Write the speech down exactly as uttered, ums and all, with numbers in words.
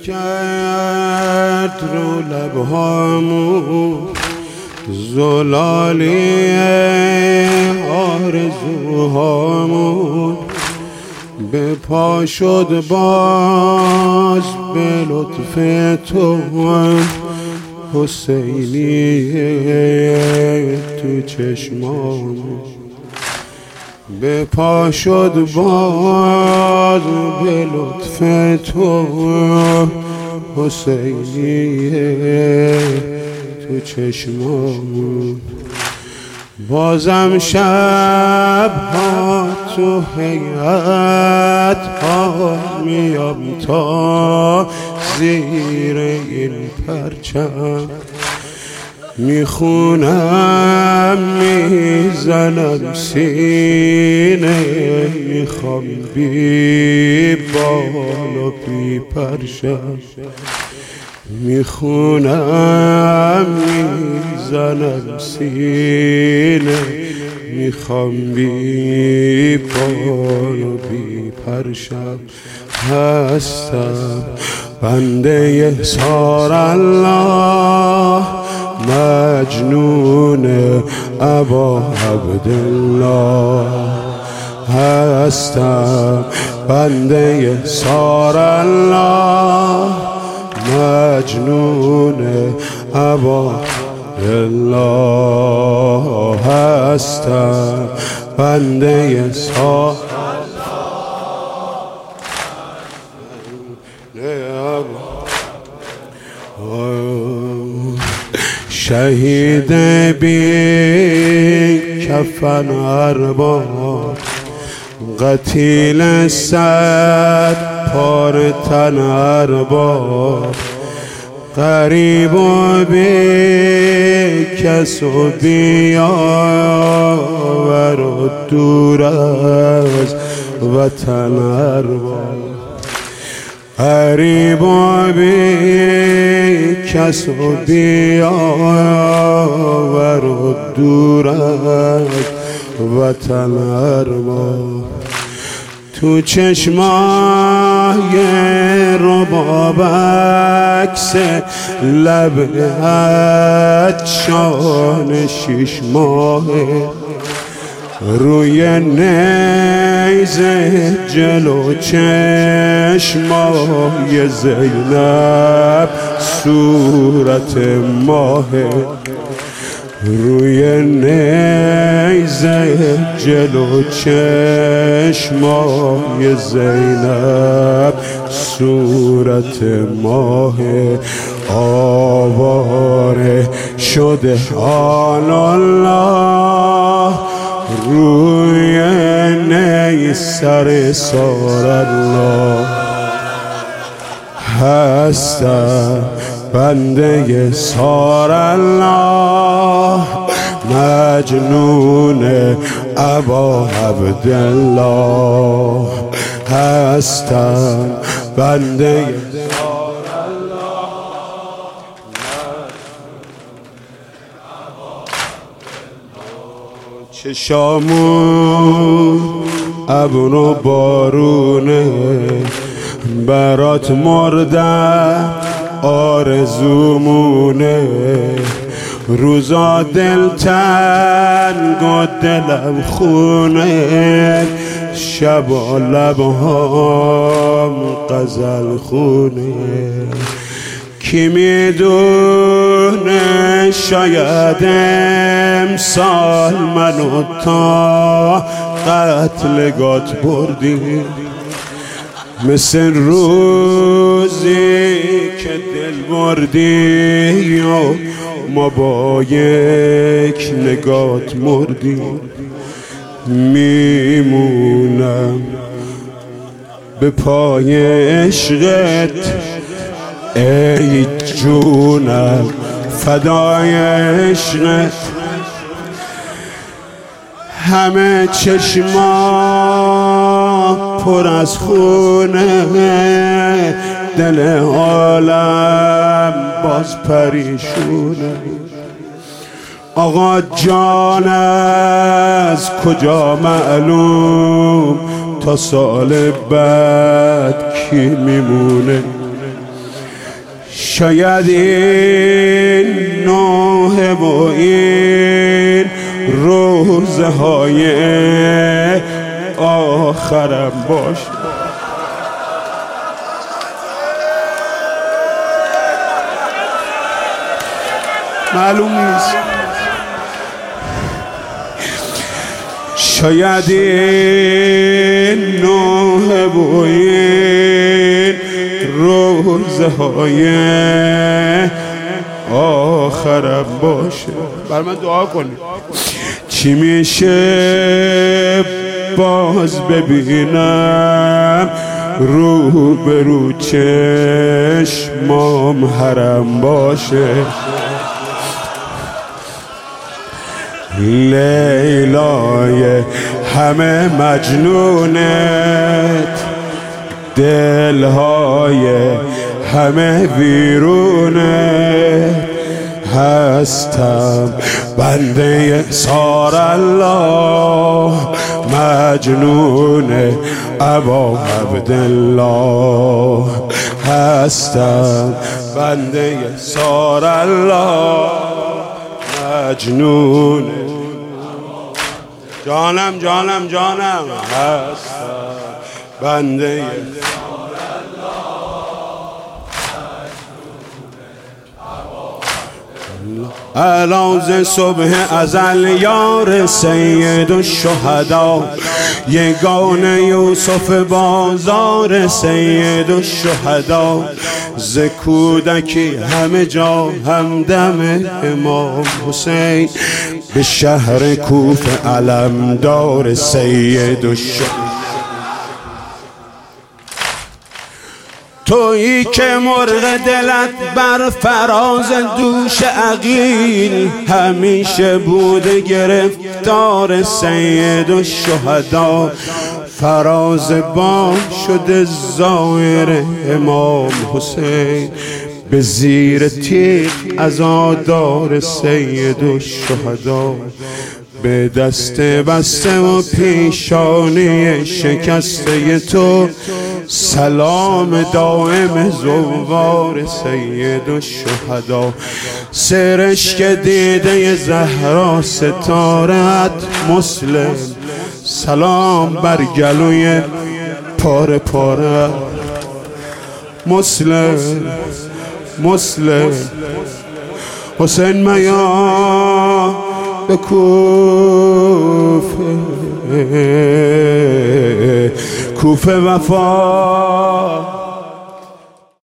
کرد رو لبهامون زلالی آرزوهامون، به پا شد باز به لطف تو حسینی تو چشمامون، به پا شد باز به لطف تو حسینی تو چشمامون. بازم شب ها تو هیئت ها میام تا زیر این پرچم، میخونم میزنم سینه، میخوام بی بال و بی پرچم، میخونم میزنم سینه، میخوام بی بال و بی پرچم. هستم بنده یسار الله، مجنون ابا عبدالله. هستم بنده یسار الله، مجنون ابا الله. هستم بنده یسار شهید بی کفن ارباب، قتیل صد پار تن ارباب، غریب و بی کس و بیاور و دور از وطن ارباب، غریب و بی کس و بیاور و دور از وطن ارباب. تو چشمای رباب عکس لب عطشان شش ماهه، روی نیزه جلو چشمای زینب صورت ماهه، روی نیزه جلو چشمای زینب صورت ماهه. آواره شده آن الله، روی نی سر سار الله. هستم بنده یسار الله، مجنون ابا عبدالله. هستم بنده یسار الله، چشامون ابر و بارونه، برات مردم آرزومونه، روزا دل تنگ و دلم خونه، شبا لبهام غزل خونه. کی میدونه شاید امسال منو تا قتلگات بردی، مثل روزی که دل بردی و ما با یک نگات مردیم. میمونم به پای عشقت ای جونم، فدای عشقت. همه چشما پر از خونه، دل عالم باز پریشونه. آقا جان از کجا معلوم، تا سال بعد کی میمونه؟ شاید این نوحه و این روزه های آخرم باشه. معلوم نیست. شاید این نوحه و این روزه های آخرم باشه. بر من دعا کنید. چی میشه باز ببینم رو به رو چشمام حرم باشه. لیلای همه مجنونت، دلهای همه ویرونت، هستم بنده سار الله، مجنون ابا عبدالله، هستم بنده سار الله، مجنون جانم جانم جانم، هستم بنده علاوه صبح ازل یار سید الشهدا، یگان یوسف بازار سید الشهدا، ز کودکی همه جا همدم امام حسین، به شهر کوفه علمدار سید الشهدا. تویی که مرغ دلت بر فراز دوش عقیل، همیشه بوده گرفتار سید الشهدا، فراز بام شده زائر امام حسین، به زیر تیغ عزادار سید الشهدا، به دست بسته و پیشانی شکسته تو، سلام دائم زوار سید الشهدا. سرشک دیده زهرا ستارت مسلم، سلام بر گلوی پاره پاره مسلم مسلم. حسین میا به کوفه، کوفه وفا